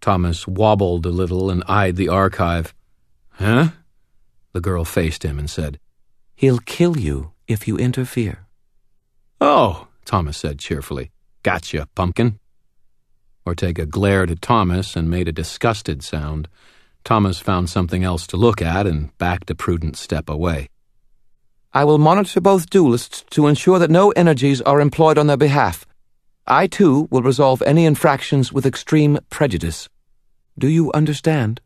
Thomas wobbled a little and eyed the archive. Huh? The girl faced him and said, He'll kill you if you interfere. Oh, Thomas said cheerfully. Gotcha, pumpkin. Ortega glared at Thomas and made a disgusted sound. Thomas found something else to look at and backed a prudent step away. I will monitor both duelists to ensure that no energies are employed on their behalf. I, too, will resolve any infractions with extreme prejudice. Do you understand?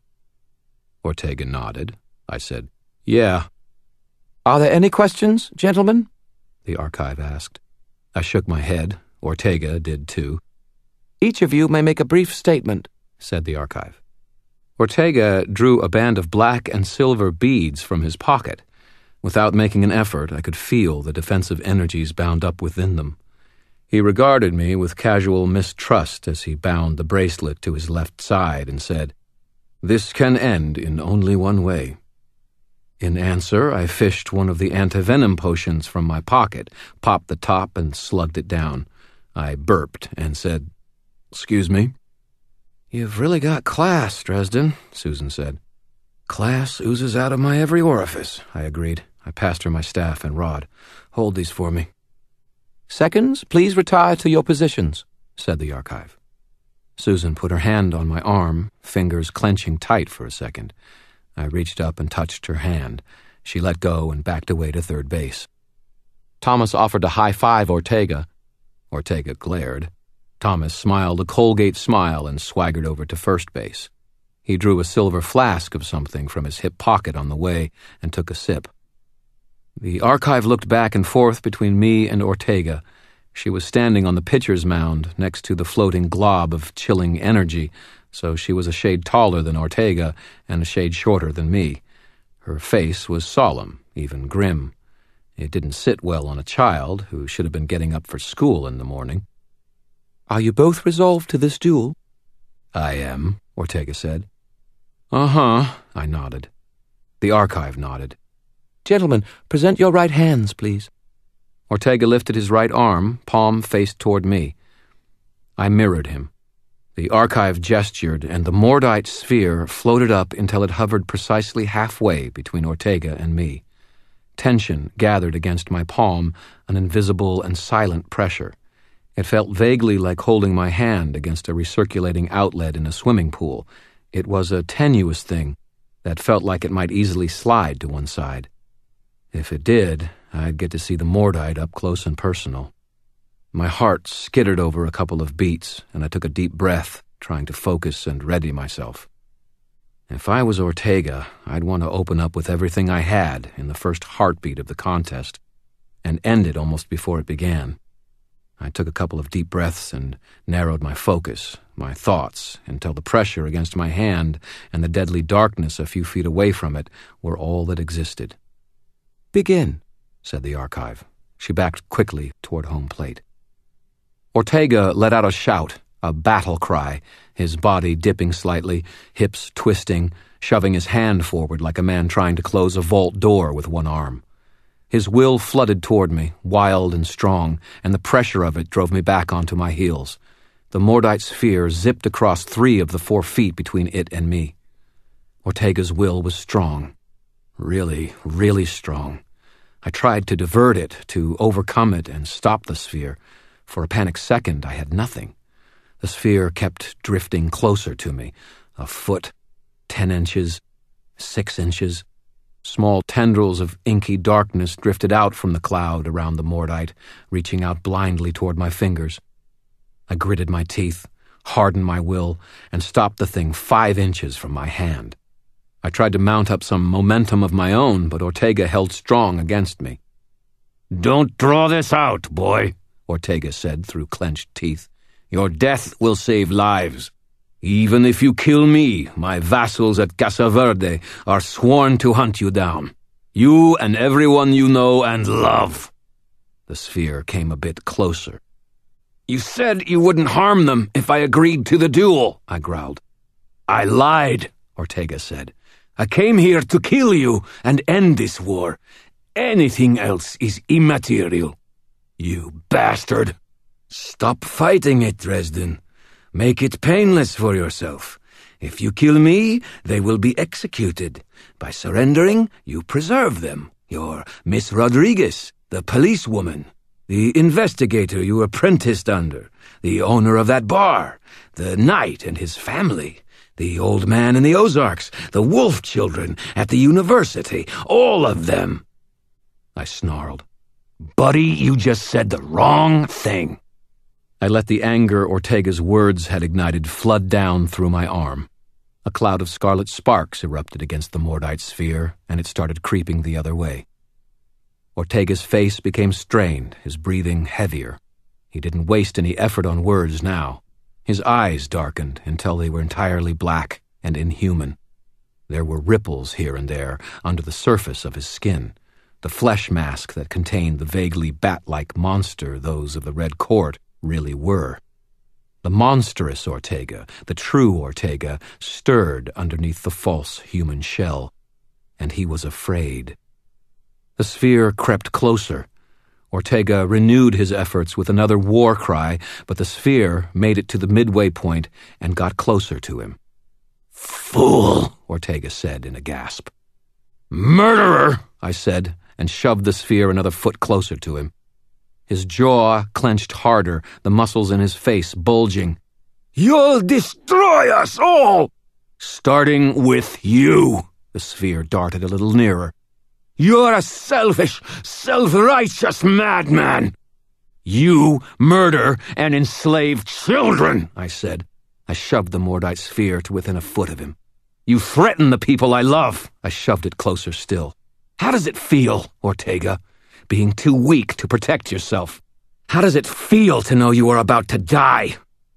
Ortega nodded. I said, Yeah. Are there any questions, gentlemen? The archive asked. I shook my head. Ortega did too. Each of you may make a brief statement, said the archive. Ortega drew a band of black and silver beads from his pocket. Without making an effort, I could feel the defensive energies bound up within them. He regarded me with casual mistrust as he bound the bracelet to his left side and said, This can end in only one way. In answer, I fished one of the antivenom potions from my pocket, popped the top, and slugged it down. I burped and said, Excuse me. You've really got class, Dresden, Susan said. Class oozes out of my every orifice, I agreed. I passed her my staff and rod. Hold these for me. Seconds, please retire to your positions, said the archive. Susan put her hand on my arm, fingers clenching tight for a second. I reached up and touched her hand. She let go and backed away to third base. Thomas offered to high-five Ortega. Ortega glared. Thomas smiled a Colgate smile and swaggered over to first base. He drew a silver flask of something from his hip pocket on the way and took a sip. The archive looked back and forth between me and Ortega. She was standing on the pitcher's mound next to the floating glob of chilling energy, so she was a shade taller than Ortega and a shade shorter than me. Her face was solemn, even grim. It didn't sit well on a child who should have been getting up for school in the morning. Are you both resolved to this duel? I am, Ortega said. Uh-huh, I nodded. The archive nodded. Gentlemen, present your right hands, please. Ortega lifted his right arm, palm faced toward me. I mirrored him. The archive gestured, and the Mordite sphere floated up until it hovered precisely halfway between Ortega and me. Tension gathered against my palm, an invisible and silent pressure. It felt vaguely like holding my hand against a recirculating outlet in a swimming pool. It was a tenuous thing that felt like it might easily slide to one side. If it did, I'd get to see the Mordite up close and personal. My heart skittered over a couple of beats, and I took a deep breath, trying to focus and ready myself. If I was Ortega, I'd want to open up with everything I had in the first heartbeat of the contest, and end it almost before it began. I took a couple of deep breaths and narrowed my focus, my thoughts, until the pressure against my hand and the deadly darkness a few feet away from it were all that existed. Begin, said the archive. She backed quickly toward home plate. Ortega let out a shout, a battle cry, his body dipping slightly, hips twisting, shoving his hand forward like a man trying to close a vault door with one arm. His will flooded toward me, wild and strong, and the pressure of it drove me back onto my heels. The Mordite sphere zipped across 3 of the 4 feet between it and me. Ortega's will was strong. Really, really strong. I tried to divert it, to overcome it and stop the sphere. For a panic second, I had nothing. The sphere kept drifting closer to me. A foot, 10 inches, 6 inches. Small tendrils of inky darkness drifted out from the cloud around the Mordite, reaching out blindly toward my fingers. I gritted my teeth, hardened my will, and stopped the thing 5 inches from my hand. I tried to mount up some momentum of my own, but Ortega held strong against me. "Don't draw this out, boy," Ortega said through clenched teeth. "Your death will save lives. Even if you kill me, my vassals at Casa Verde are sworn to hunt you down. You and everyone you know and love." The sphere came a bit closer. "You said you wouldn't harm them if I agreed to the duel," I growled. "I lied," Ortega said. "I came here to kill you and end this war. Anything else is immaterial." "You bastard." "Stop fighting it, Dresden. Make it painless for yourself. If you kill me, they will be executed. By surrendering, you preserve them. You're Miss Rodriguez, the policewoman, the investigator you apprenticed under, the owner of that bar, the knight and his family, the old man in the Ozarks, the wolf children at the university, all of them." I snarled. "Buddy, you just said the wrong thing." I let the anger Ortega's words had ignited flood down through my arm. A cloud of scarlet sparks erupted against the Mordite sphere, and it started creeping the other way. Ortega's face became strained, his breathing heavier. He didn't waste any effort on words now. His eyes darkened until they were entirely black and inhuman. There were ripples here and there under the surface of his skin, the flesh mask that contained the vaguely bat-like monster those of the Red Court really were. The monstrous Ortega, the true Ortega, stirred underneath the false human shell, and he was afraid. The sphere crept closer. Ortega renewed his efforts with another war cry, but the sphere made it to the midway point and got closer to him. "Fool," Ortega said in a gasp. "Murderer," I said, and shoved the sphere another foot closer to him. His jaw clenched harder, the muscles in his face bulging. "You'll destroy us all!" "Starting with you," the sphere darted a little nearer. "You're a selfish, self-righteous madman. You murder and enslave children," I said. I shoved the Mordite sphere to within a foot of him. "You threaten the people I love." I shoved it closer still. "How does it feel, Ortega, being too weak to protect yourself? How does it feel to know you are about to die?"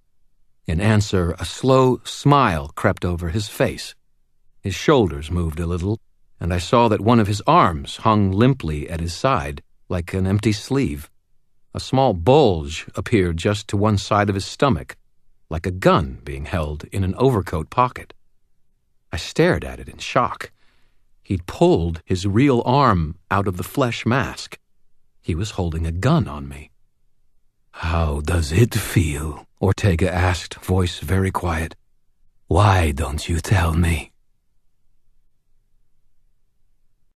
In answer, a slow smile crept over his face. His shoulders moved a little, and I saw that one of his arms hung limply at his side, like an empty sleeve. A small bulge appeared just to one side of his stomach, like a gun being held in an overcoat pocket. I stared at it in shock. He'd pulled his real arm out of the flesh mask. He was holding a gun on me. "How does it feel?" Ortega asked, voice very quiet. "Why don't you tell me?"